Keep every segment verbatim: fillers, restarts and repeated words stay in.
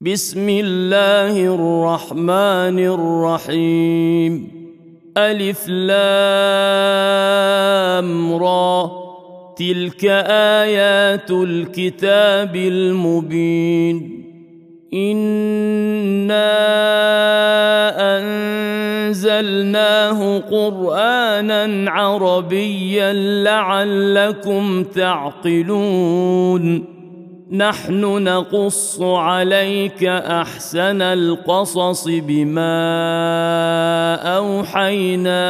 بسم الله الرحمن الرحيم ألف لام را تلك آيات الكتاب المبين إنا أنزلناه قرآنا عربيا لعلكم تعقلون نحن نقص عليك أحسن القصص بما أوحينا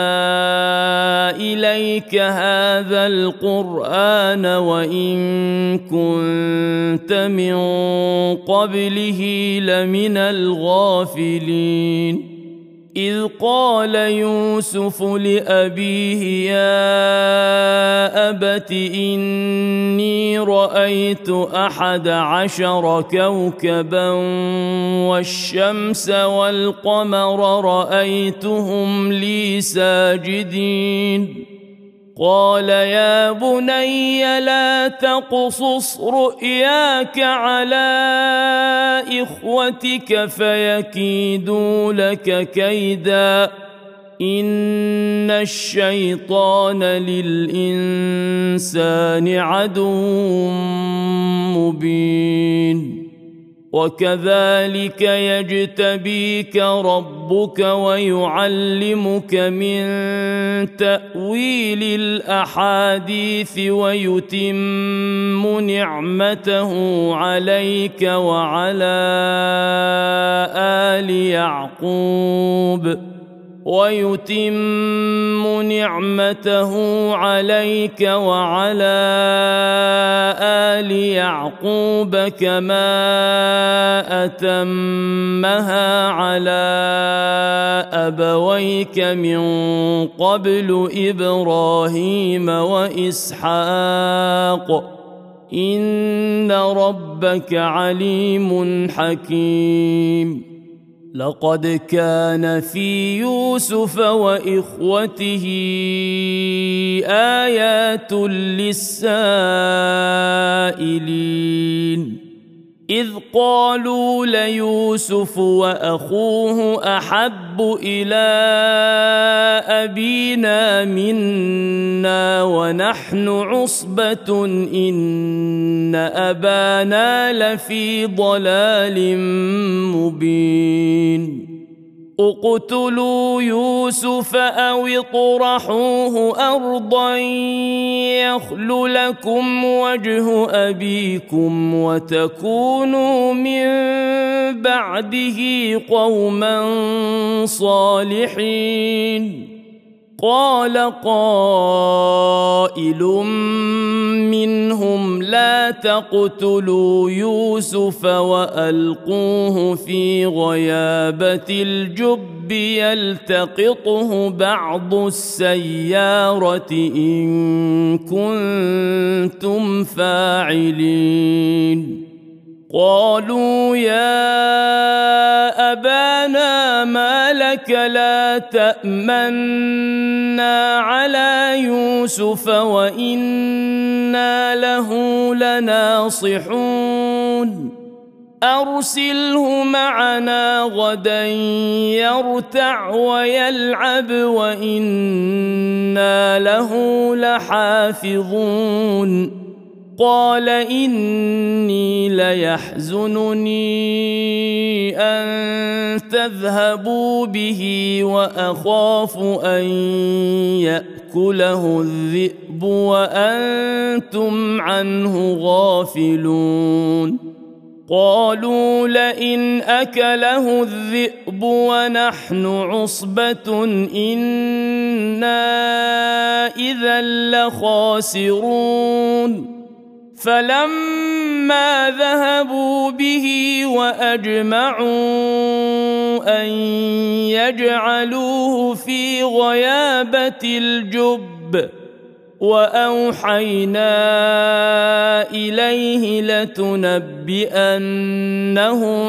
إليك هذا القرآن وإن كنت من قبله لمن الغافلين إذ قال يوسف لأبيه يا أبت إني رأيت أحد عشر كوكبا والشمس والقمر رأيتهم لي ساجدين قال يا بني لا تقصص رؤياك على إخوتك فيكيدوا لك كيدا إن الشيطان للإنسان عدو مبين وكذلك يجتبيك ربك ويعلمك من تأويل الأحاديث ويتم نعمته عليك وعلى آل يعقوب ويتم نعمته عليك وعلى آل يعقوب كما أتمها على أبويك من قبل إبراهيم وإسحاق إن ربك عليم حكيم لقد كان في يوسف وإخوته آيات للسائلين إذ قالوا ليوسف وأخوه أحب إلى أبينا منا ونحن عصبة إن أبانا لفي ضلال مبين اقتلوا يوسف أو اطرحوه أرضا يخل لكم وجه أبيكم وتكونوا من بعده قوما صالحين قال قائل منهم لا تقتلوا يوسف وألقوه في غيابة الجب يلتقطه بعض السيارة إن كنتم فاعلين قالوا يا أبانا ما لك لا تأمنا على يوسف وإنا له لناصحون أرسله معنا غدا يرتع ويلعب وإنا له لحافظون قال إني ليحزنني أن تذهبوا به وأخاف أن يأكله الذئب وأنتم عنه غافلون قالوا لئن أكله الذئب ونحن عصبة إنا إذا لخاسرون فلما ذهبوا به وأجمعوا أن يجعلوه في غيابة الجب وأوحينا إليه لتنبئنهم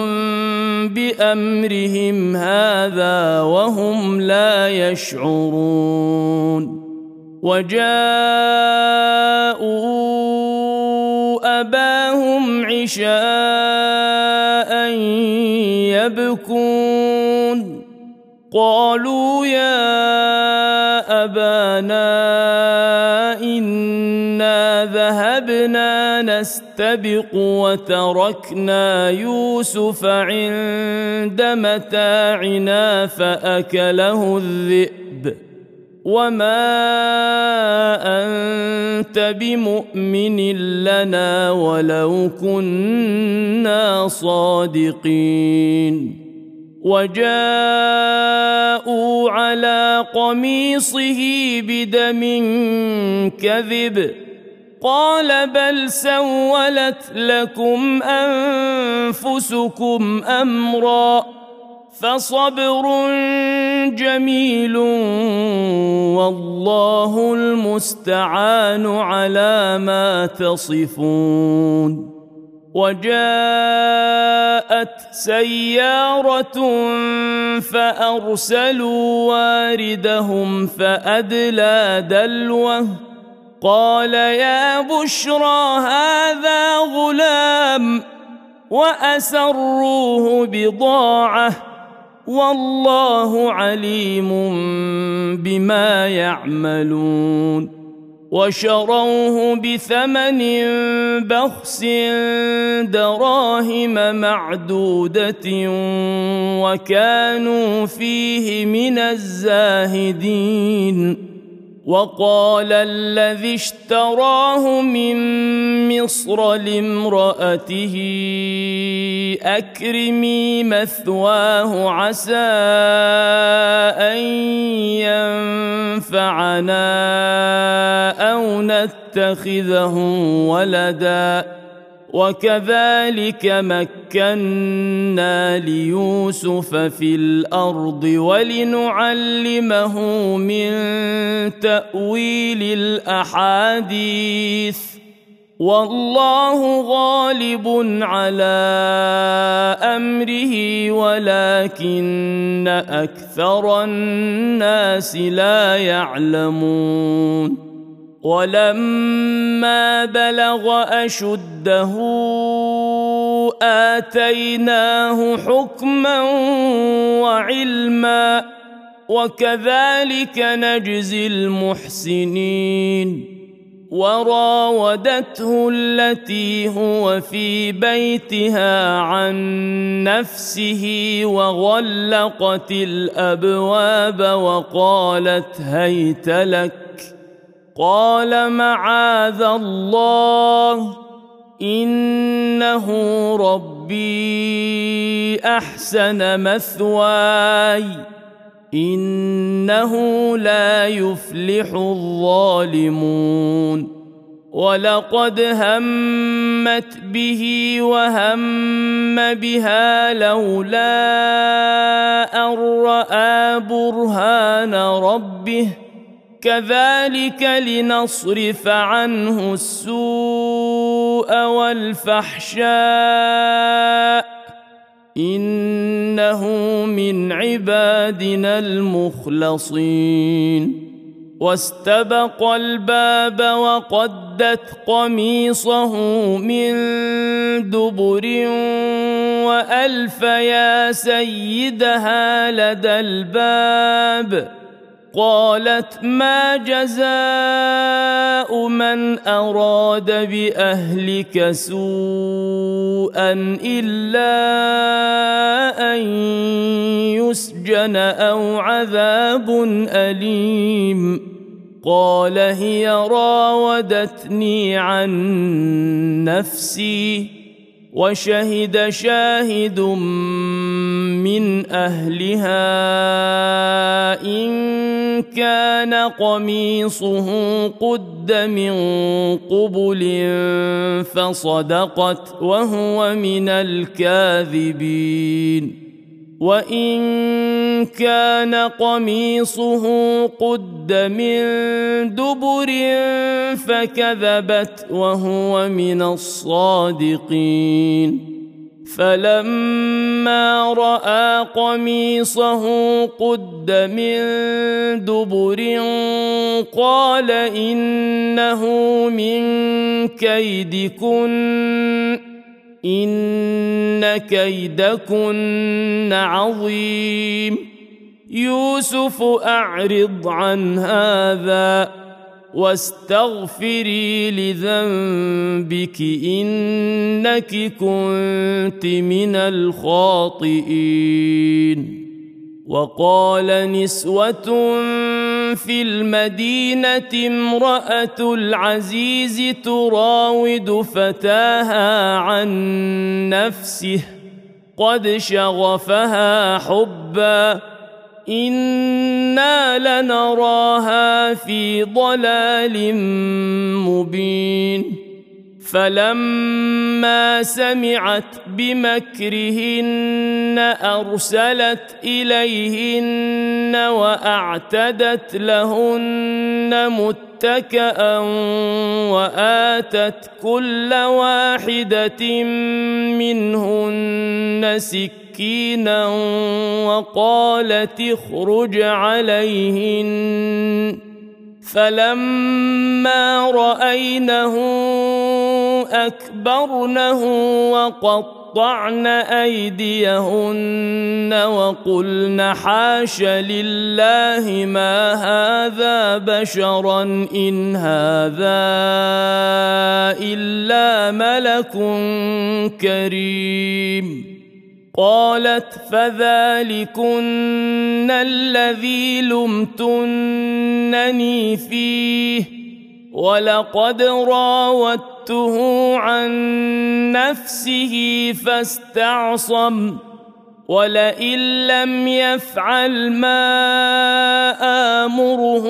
بأمرهم هذا وهم لا يشعرون وجاءوا أباهم عشاء يبكون قالوا يا أبانا إنا ذهبنا نستبق وتركنا يوسف عند متاعنا فأكله الذئب وما أنت بمؤمن لنا ولو كنا صادقين وجاءوا على قميصه بدم كذب قال بل سولت لكم أنفسكم أمرا فصبر جميل والله المستعان على ما تصفون وجاءت سيارة فأرسلوا واردهم فأدلى دلوه قال يا بشرى هذا غلام وأسروه بضاعة والله عليم بما يعملون وشروه بثمن بخس دراهم معدودة وكانوا فيه من الزاهدين وقال الذي اشتراه من مصر لامرأته أكرمي مثواه عسى أن ينفعنا أو نتخذه ولدا وكذلك مكنا ليوسف في الأرض ولنعلمه من تأويل الأحاديث والله غالب على أمره ولكن أكثر الناس لا يعلمون ولما بلغ أشده آتيناه حكما وعلما وكذلك نجزي المحسنين وراودته التي هو في بيتها عن نفسه وغلقت الأبواب وقالت هيت لك قال معاذ الله إنه ربي أحسن مثواي إنه لا يفلح الظالمون ولقد همت به وهم بها لولا أن رأى برهان ربه كذلك لنصرف عنه السوء والفحشاء إنه من عبادنا المخلصين واستبق الباب وقدت قميصه من دبر وألف يا سيدها لدى الباب قالت ما جزاء من أراد بأهلك سوءا إلا أن يسجن أو عذاب أليم قال هي راودتني عن نفسي وشهد شاهد من أهلها إن كان قميصه قد من قبل فصدقت وهو من الكاذبين وإن كان قميصه قد من دبر فكذبت وهو من الصادقين فلما رأى قميصه قد من دبر قال إنه من كيدكن إن كيدكن عظيم يوسف أعرض عن هذا واستغفري لذنبك إنك كنت من الخاطئين. وقال نسوة في المدينة امرأة العزيز تراود فتاها عن نفسه قد شغفها حبا إنا لنراها في ضلال مبين. فلما سمعت بمكرهن أرسلت إليهن وأعتدت لهن متكأ وآتت كل واحدة منهن سكينا وقالت اخرج عليهن. فلما رأينه أكبرنه وقطعن أيديهن وقلن حاش لله ما هذا بشرا إن هذا إلا ملك كريم. قالت فذلكن الذي لمتنني فيه ولقد راودته عن نفسه فاستعصم ولئن لم يفعل ما آمره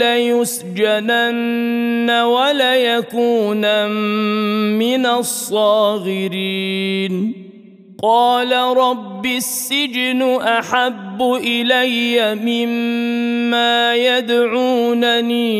ليسجنن وليكونا من الصاغرين. قال رب السجن أحب إلي مما يدعونني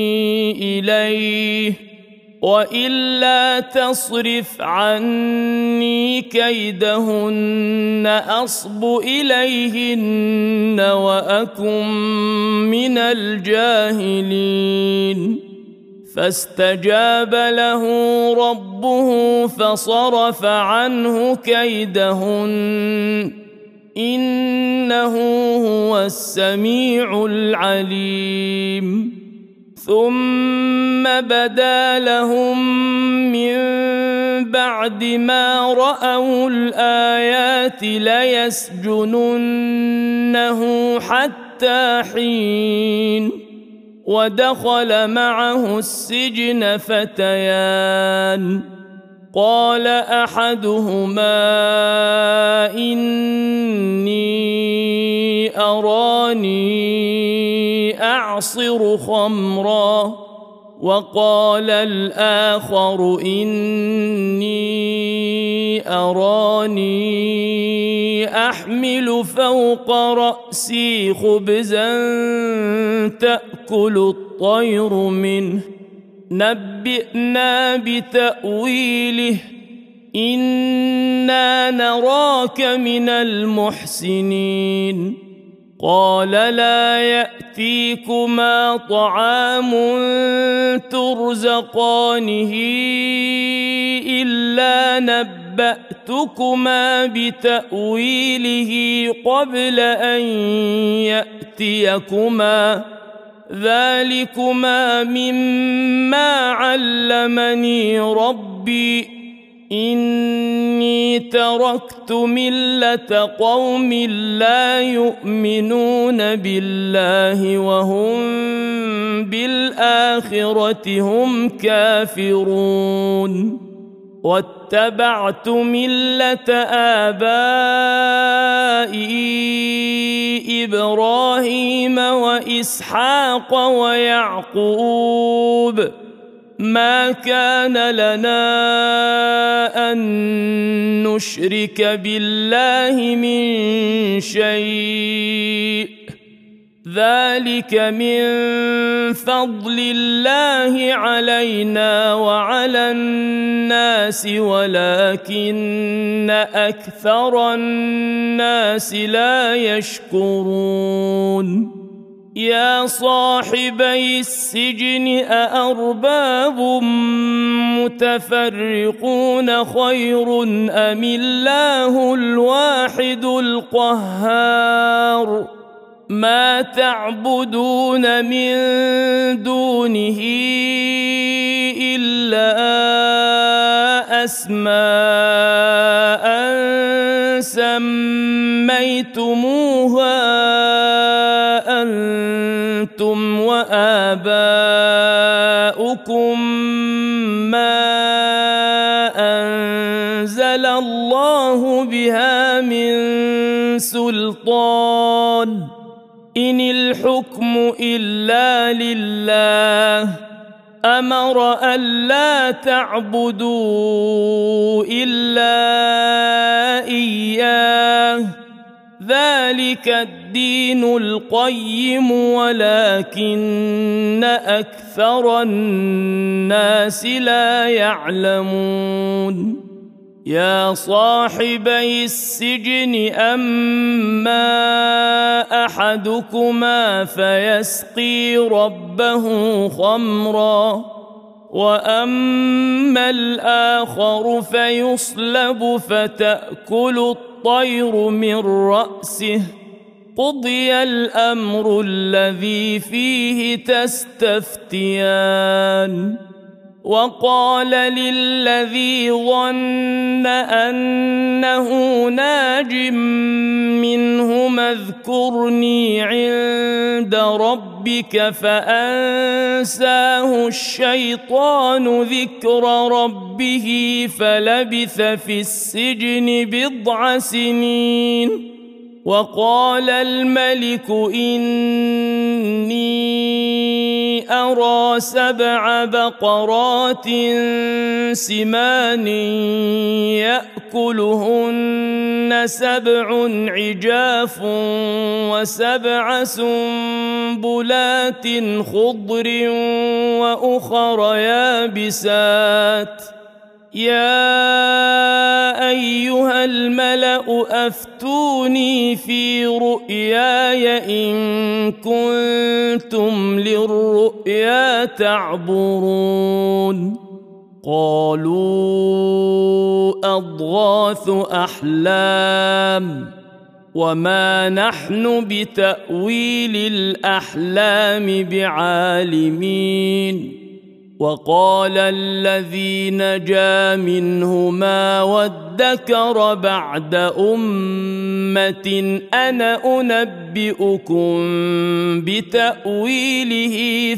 إليه وإلا تصرف عني كيدهن أصب إليهن وأكن من الجاهلين. فاستجاب له ربه فصرف عنه كيدهن إنه هو السميع العليم. ثم بدا لهم من بعد ما رأوا الآيات ليسجننه حتى حين. ودخل معه السجن فتيان قال أحدهما إني أراني أعصر خمرا وقال الآخر إني أراني أحمل فوق رأسي خبزا تأكل الطير منه نبئنا بتأويله إنا نراك من المحسنين. قال لا يأتيكما طعام ترزقانه إلا نبأتكما بتأويله قبل أن يأتيكما ذلكما مما علمني ربي إني تركت ملة قوم لا يؤمنون بالله وهم بالآخرة هم كافرون واتبعت ملة آبائي إبراهيم وإسحاق ويعقوب ما كان لنا أن نشرك بالله من شيء ذلك من فضل الله علينا وعلى الناس ولكن أكثر الناس لا يشكرون. يا صاحبي السجن أأرباب متفرقون خير أم الله الواحد القهار ما تعبدون من دونه إلا أسماء سميتموها أنتم وآباؤكم ما أنزل الله بها من سلطان إن الحكم إلا لله أمر ألا تعبدوا إلا إياه ذلك الدين القيم ولكن أكثر الناس لا يعلمون يا صاحبي السجن أما أحدكما فيسقي ربه خمرا وأما الآخر فيصلب فتأكل الطير من رأسه قضي الأمر الذي فيه تستفتيان وقال للذي ظن أنه ناج منهما اذكرني عند ربك فأنساه الشيطان ذكر ربه فلبث في السجن بضع سنين وقال الملك إني أرى سبع بقرات سمان يأكلهن سبع عجاف وسبع سنبلات خضر وأخر يابسات يا أيها الملأ أفتوني في رؤياي إن كنتم للرؤيا تعبرون قالوا أضغاث أحلام وما نحن بتأويل الأحلام بعالمين وقال الذي نجا منهما وادكر بعد أمة أنا أنبئكم بتأويله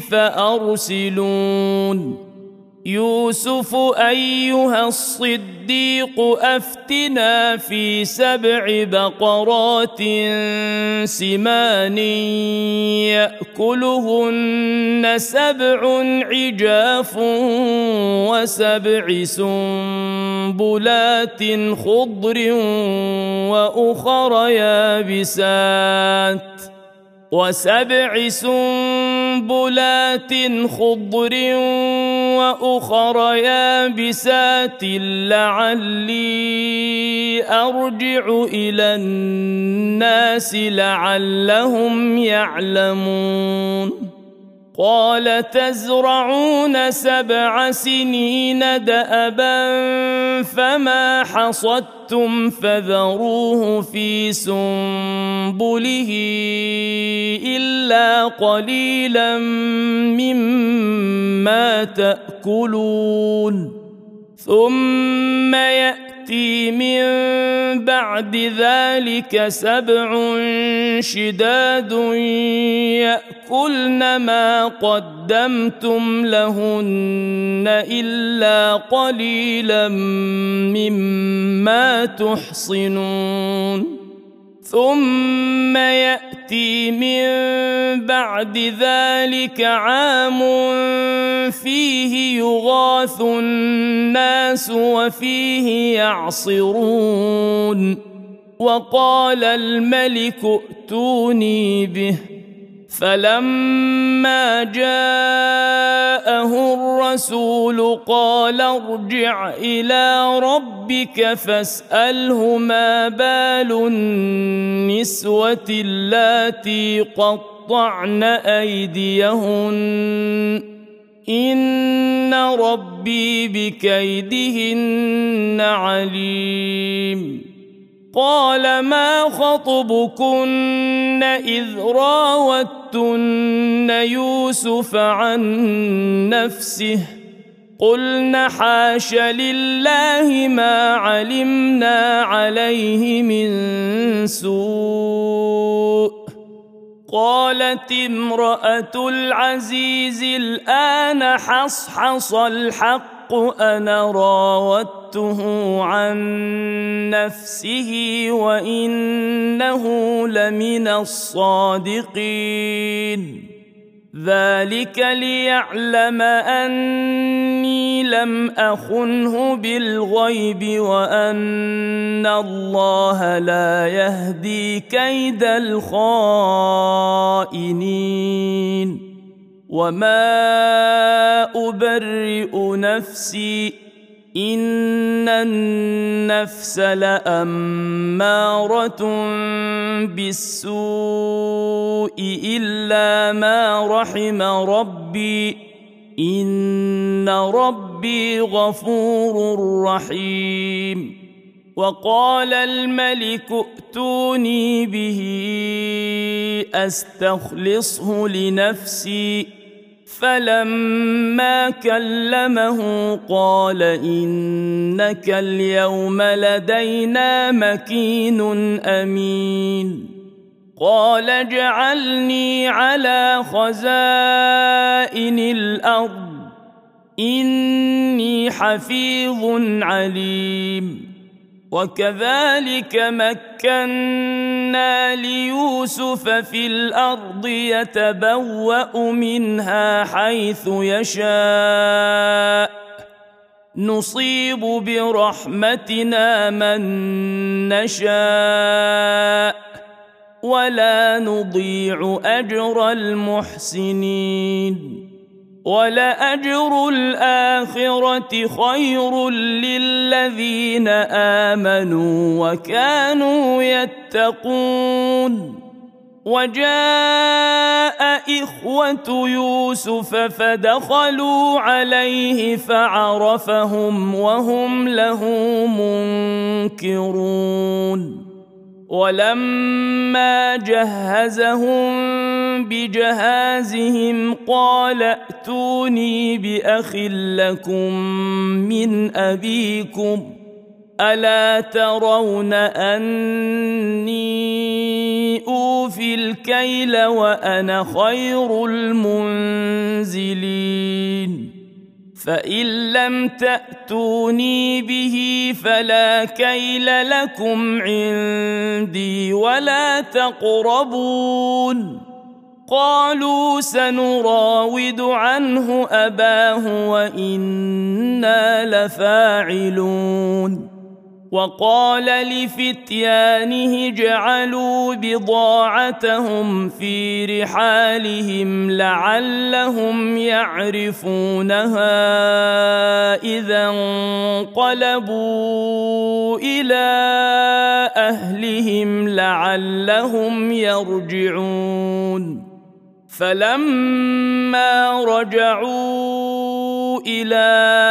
فأرسلون يوسف أيها الصديق أفتنا في سبع بقرات سمان يأكلهن سبع عجاف وسبع سنبلات خضر وأخر يابسات وسبع سنبلات خضر وأخر يابسات لعلي أرجع إلى الناس لعلهم يعلمون قال تزرعون سبع سنين دأبا فما حصدتم فذروه في سنبله إلا قليلا مما تأكلون ثم يأتي من بعد ذلك سبع شداد يأكلن ما قدمتم لهن إلا قليلا مما تحصنون ثم يأتي من بعد ذلك عام فيه يغاث الناس وفيه يعصرون وقال الملك ائتوني به فلما جاءه الرسول قال ارجع إلى ربك فاسأله ما بال النسوة اللاتي قطعن أيديهن إن ربي بكيدهن عليم. قال ما خطبكن إذ راوتن يوسف عن نفسه قلن حاش لله ما علمنا عليه من سوء. قالت امرأة العزيز الآن حصحص الحق أنا راودته عن نفسه وإنه لمن الصادقين. ذلك ليعلم أني لم أخنه بالغيب وأن الله لا يهدي كيد الخائنين. وما أبرئ نفسي إن النفس لأمارة بالسوء إلا ما رحم ربي إن ربي غفور رحيم. وقال الملك ائتوني به أستخلصه لنفسي فلما كلمه قال إنك اليوم لدينا مكين أمين. قال اجعلني على خزائن الأرض إني حفيظ عليم. وكذلك مكنا ليوسف في الأرض يتبوأ منها حيث يشاء نصيب برحمتنا من نشاء ولا نضيع أجر المحسنين. ولأجر الآخرة خير للذين آمنوا وكانوا يتقون. وجاء إخوة يوسف فدخلوا عليه فعرفهم وهم له منكرون. ولما جهزهم بجهازهم قال ائتوني بأخ لكم من أبيكم ألا ترون أني أوفي الكيل وأنا خير المنزلين. فإن لم تأتوني به فلا كيل لكم عندي ولا تقربون. قالوا سنراود عنه أباه وإنا لفاعلون. وقال لفتيانه اجعلوا بضاعتهم في رحالهم لعلهم يعرفونها إذا انقلبوا إلى أهلهم لعلهم يرجعون. فلما رجعوا إلى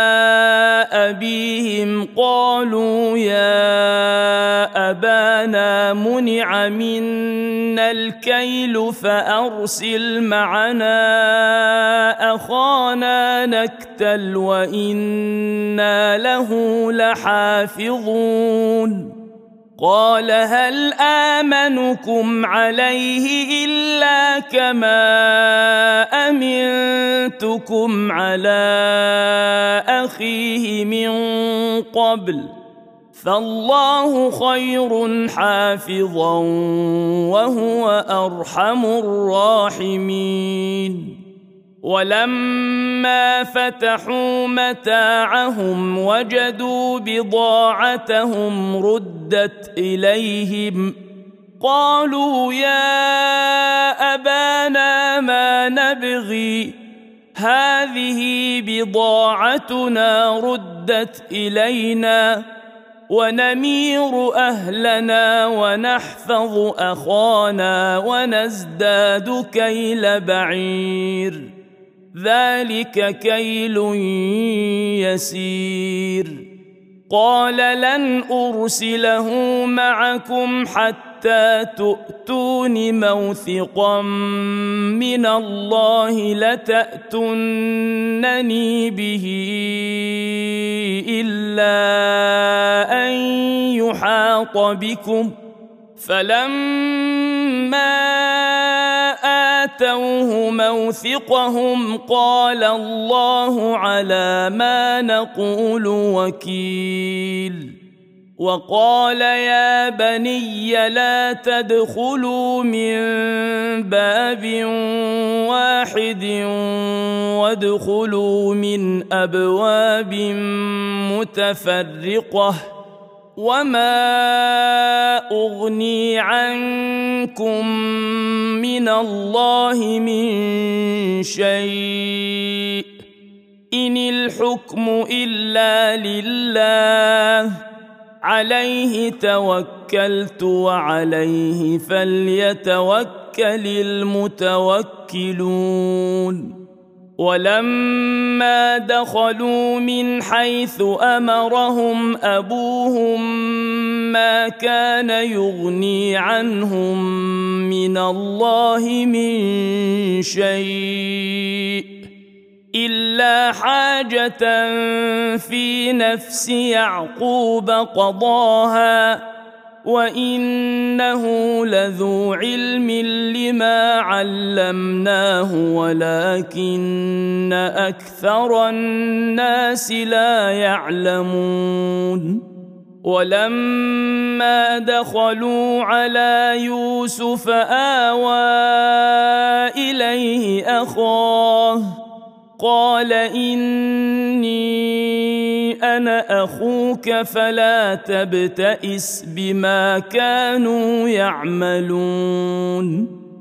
أبيهم قالوا يا أبانا منع منا الكيل فأرسل معنا أخانا نكتل وإنا له لحافظون. قال هل آمنكم عليه إلا كما أمنتكم على أخيه من قبل فالله خير حافظا وهو أرحم الراحمين. ولما فتحوا متاعهم وجدوا بضاعتهم ردت إليهم قالوا يا أبانا ما نبغي هذه بضاعتنا ردت إلينا ونمير أهلنا ونحفظ أخانا ونزداد كيل بعير ذلك كيل يسير قال لن أرسله معكم حتى تؤتون موثقا من الله لتأتونني به إلا أن يحاط بكم فلما آتوه موثقهم قال الله على ما نقول وكيل وقال يا بني لا تدخلوا من باب واحد وادخلوا من أبواب متفرقة وما أغني عنكم من الله من شيء إن الحكم إلا لله عليه توكلت وعليه فليتوكل المتوكلون ولما دخلوا من حيث أمرهم أبوهم ما كان يغني عنهم من الله من شيء إلا حاجة في نفس يعقوب قضاها وإنه لذو علم لما علمناه ولكن أكثر الناس لا يعلمون ولما دخلوا على يوسف آوى إليه أخاه قال إني أنا أخوك فلا تبتئس بما كانوا يعملون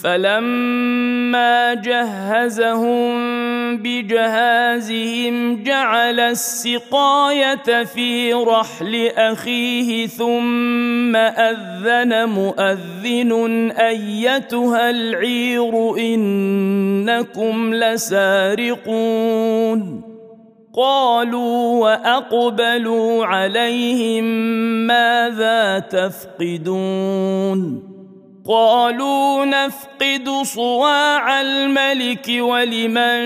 فلما جهزهم بجهازهم جعل السقاية في رحل أخيه ثم أذن مؤذن أيتها العير إنكم لسارقون قالوا وأقبلوا عليهم ماذا تفقدون قالوا نفقد صواع الملك ولمن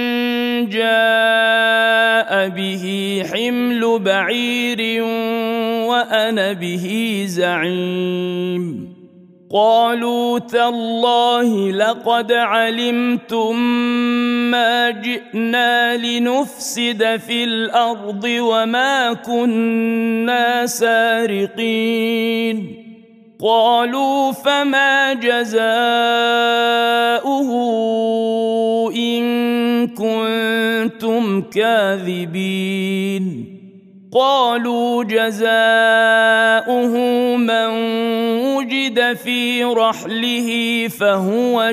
جاء به حمل بعير وأنا به زعيم قالوا تالله لقد علمتم ما جئنا لنفسد في الأرض وما كنا سارقين قالوا فما جزاؤه إن كنتم كاذبين قالوا جزاؤه من وجد في رحله فهو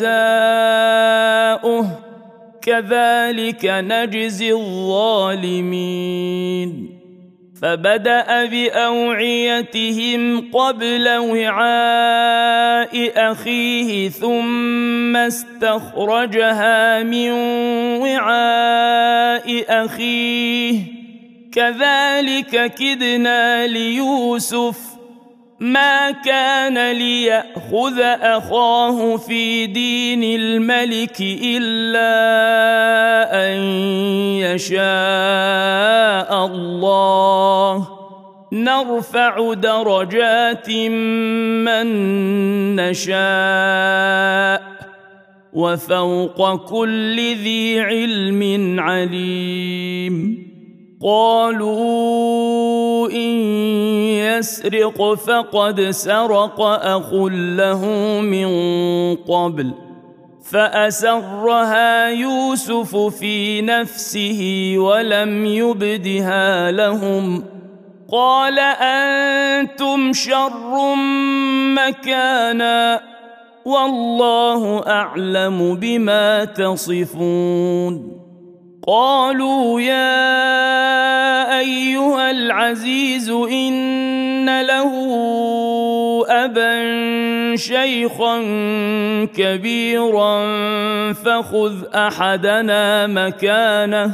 جزاؤه كذلك نجزي الظالمين فبدأ بأوعيتهم قبل وعاء أخيه ثم استخرجها من وعاء أخيه كذلك كدنا ليوسف ما كان ليأخذ أخاه في دين الملك إلا أن يشاء الله نرفع درجات من نشاء وفوق كل ذي علم عليم قالوا إن يسرق فقد سرق أخ له من قبل فأسرها يوسف في نفسه ولم يبدها لهم قال أنتم شر مكانا والله أعلم بما تصفون قالوا يا أيها العزيز إن له أبا شيخا كبيرا فخذ أحدنا مكانه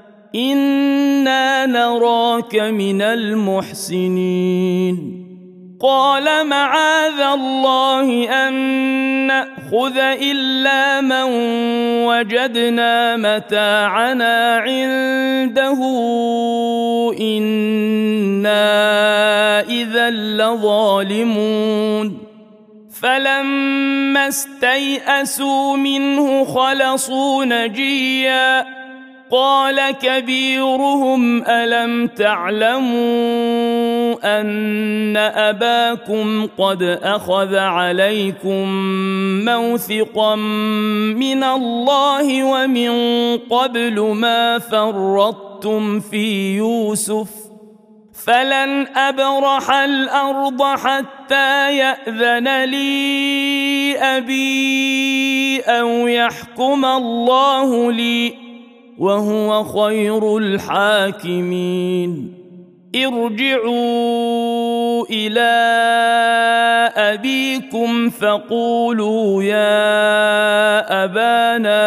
إنا نراك من المحسنين قال معاذ الله أن نأخذ إلا من وجدنا متاعنا عنده إنا إذا لظالمون فلما استيئسوا منه خلصوا نجيا قال كبيرهم ألم تعلموا أن أباكم قد أخذ عليكم موثقا من الله ومن قبل ما فرطتم في يوسف فلن أبرح الأرض حتى يأذن لي أبي أو يحكم الله لي وهو خير الحاكمين ارجعوا إلى أبيكم فقولوا يا أبانا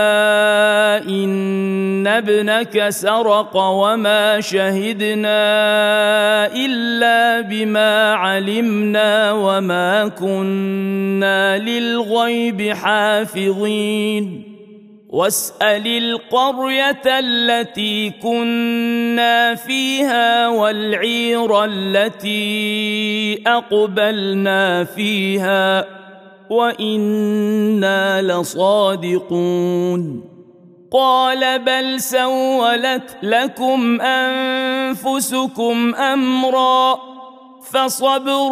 إن ابنك سرق وما شهدنا إلا بما علمنا وما كنا للغيب حافظين واسأل القرية التي كنا فيها والعير التي أقبلنا فيها وإنا لصادقون قال بل سولت لكم أنفسكم أمرا فصبر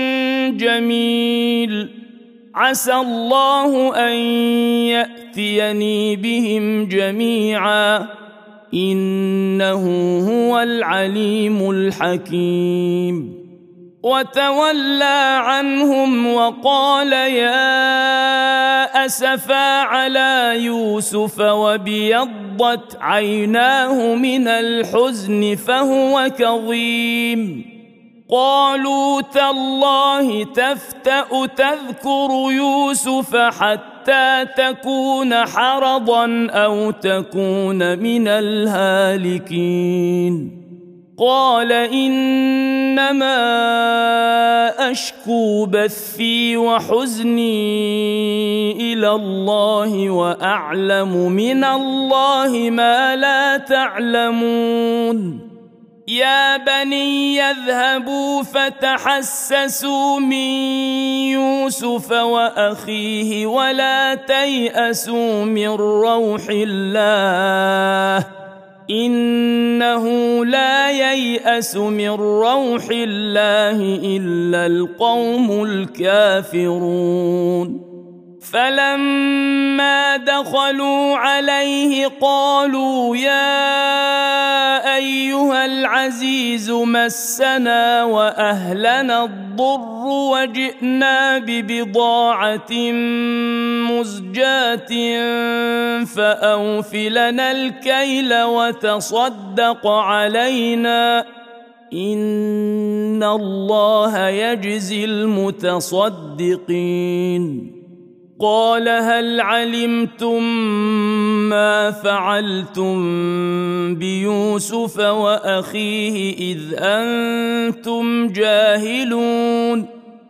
جميل عسى الله أن يأتيني بهم جميعا إنه هو العليم الحكيم وتولى عنهم وقال يا أسفا على يوسف وابيضت عيناه من الحزن فهو كظيم قالوا تالله تفتأ تذكر يوسف حتى تكون حرضا أو تكون من الهالكين قال إنما أشكو بثي وحزني إلى الله وأعلم من الله ما لا تعلمون يا بني يذهبوا فتحسسوا من يوسف وأخيه ولا تيأسوا من روح الله إنه لا ييأس من روح الله إلا القوم الكافرون فلما دخلوا عليه قالوا يا أيها العزيز مسنا وأهلنا الضر وجئنا ببضاعة مزجاة فأوف لنا الكيل وتصدق علينا إن الله يجزي المتصدقين قال هل علمتم ما فعلتم بيوسف وأخيه إذ أنتم جاهلون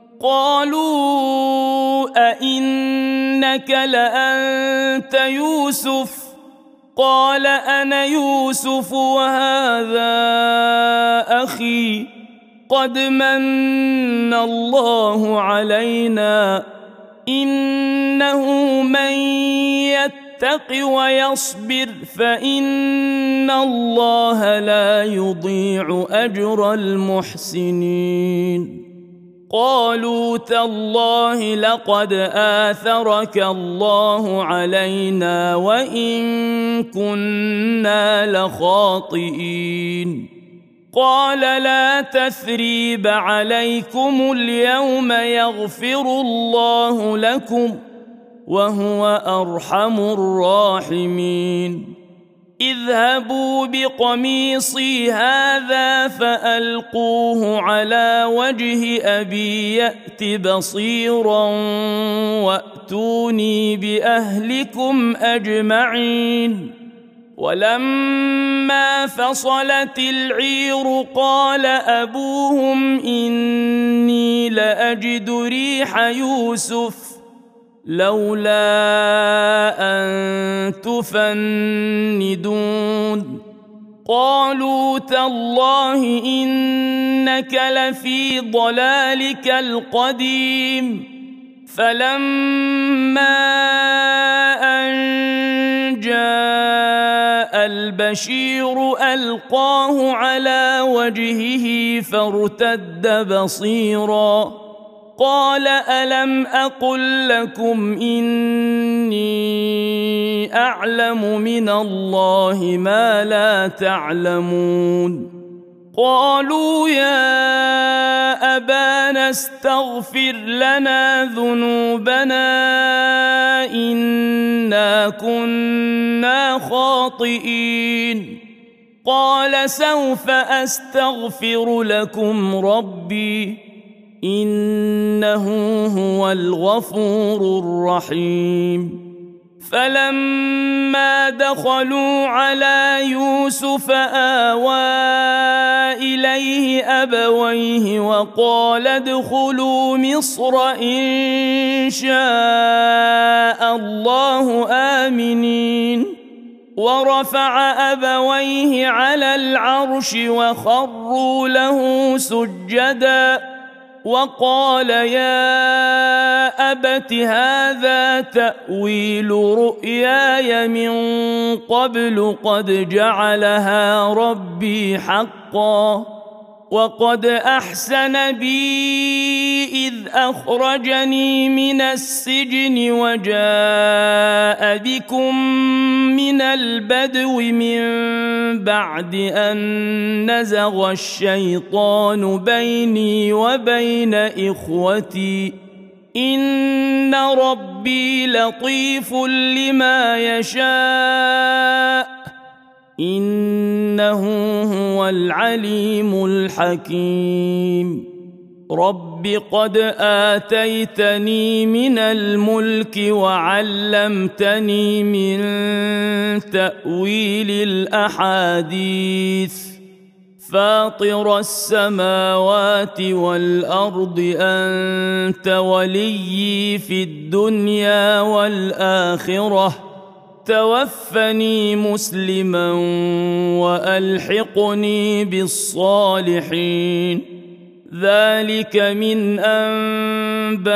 قالوا أئنك لأنت يوسف قال أنا يوسف وهذا أخي قد من الله علينا إنه من يتق ويصبر فإن الله لا يضيع أجر المحسنين قالوا تالله لقد آثرك الله علينا وإن كنا لخاطئين قال لا تثريب عليكم اليوم يغفر الله لكم وهو أرحم الراحمين اذهبوا بقميصي هذا فألقوه على وجه أبي يأت بصيرا وأتوني بأهلكم أجمعين ولما فصلت العير قال أبوهم إني لأجد ريح يوسف لولا أن تفندون قالوا تالله إنك لفي ضلالك القديم فلما أن جاء البشير ألقاه على وجهه فارتد بصيراً قال ألم أقل لكم إني أعلم من الله ما لا تعلمون قالوا يا أبانا استغفر لنا ذنوبنا إنا كنا خاطئين قال سوف أستغفر لكم ربي إنه هو الغفور الرحيم فلما دخلوا على يوسف آوى إليه أبويه وقال ادخلوا مصر إن شاء الله آمنين ورفع أبويه على العرش وخروا له سجداً وقال يا أبت هذا تأويل رؤياي من قبل قد جعلها ربي حقا وقد أحسن بي إذ أخرجني من السجن وجاء بكم من البدو من بعد أن نزغ الشيطان بيني وبين إخوتي إن ربي لطيف لما يشاء إنه هو العليم الحكيم رب قد آتيتني من الملك وعلمتني من تأويل الأحاديث فاطر السماوات والأرض أنت وليي في الدنيا والآخرة توفني مسلما وألحقني بالصالحين ذلك من أنباء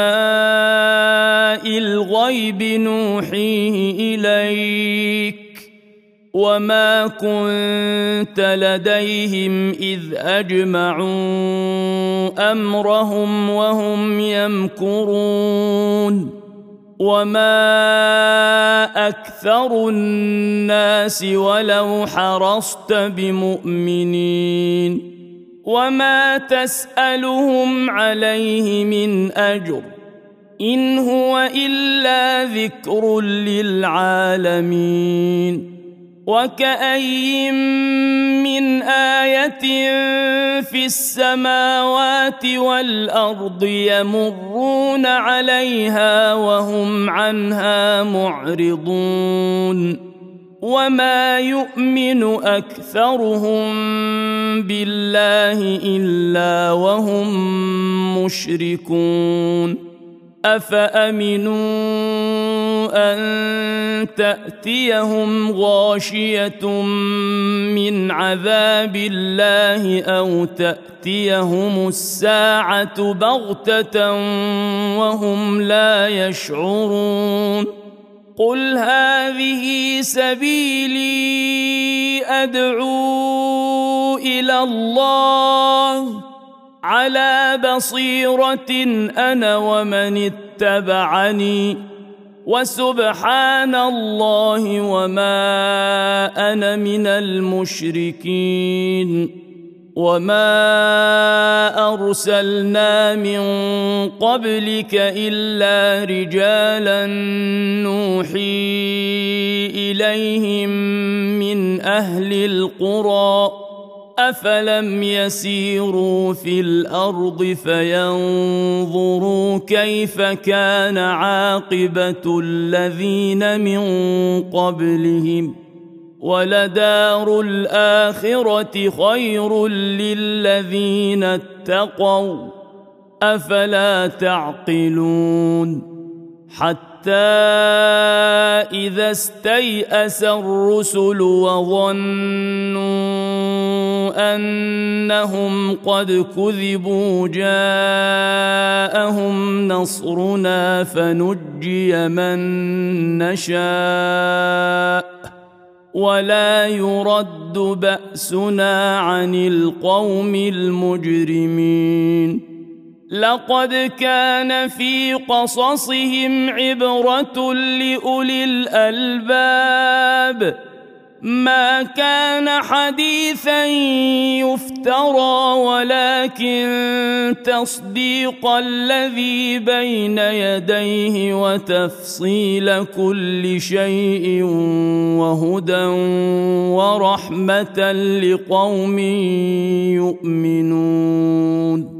الغيب نوحيه إليك وما كنت لديهم إذ أجمعوا أمرهم وهم يمكرون وما أكثر الناس ولو حرصت بمؤمنين وما تسألهم عليه من أجر إن هو إلا ذكر للعالمين وكأي من آية في السماوات والأرض يمرون عليها وهم عنها معرضون وما يؤمن أكثرهم بالله إلا وهم مشركون أفأمنوا أن تأتيهم غاشية من عذاب الله أو تأتيهم الساعة بغتة وهم لا يشعرون قل هذه سبيلي أدعو إلى الله على بصيرة أنا ومن اتبعني وسبحان الله وما أنا من المشركين وما أرسلنا من قبلك إلا رجالا نوحي إليهم من أهل القرى أفلم يسيروا في الأرض فينظروا كيف كان عاقبة الذين من قبلهم ولدار الآخرة خير للذين اتقوا أفلا تعقلون حتى إذا استيأس الرسل وظنوا أنهم قد كذبوا جاءهم نصرنا فنجي من نشاء ولا يرد بأسنا عن القوم المجرمين لقد كان في قصصهم عبرة لأولي الألباب ما كان حديثا يفترى ولكن تصديق الذي بين يديه وتفصيل كل شيء وهدى ورحمة لقوم يؤمنون